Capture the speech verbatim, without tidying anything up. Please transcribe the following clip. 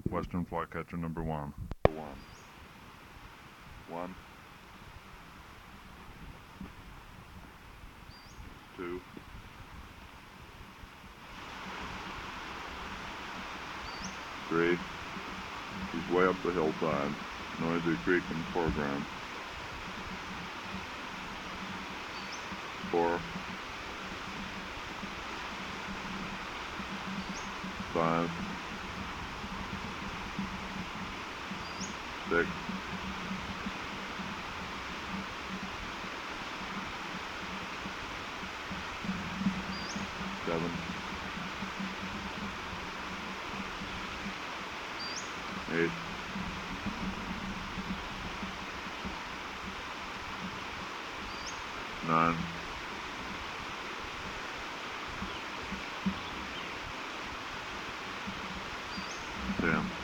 Western flycatcher number one. One. One. Two. Three. He's way up the hillside. Noisy creek in the foreground. Four. Five. Six. Seven. Eight. Nine. Ten.